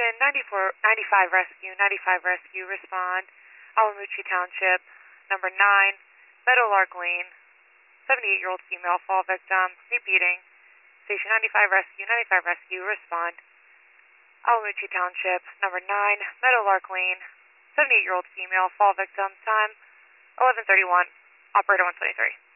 Station 95 Rescue, respond. Alamucci Township, number 9, Meadowlark Lane, 78-year-old female fall victim. Repeating. Station 95 Rescue, respond. Alamucci Township, number 9, Meadowlark Lane, 78-year-old female fall victim. Time 11:31. Operator 123.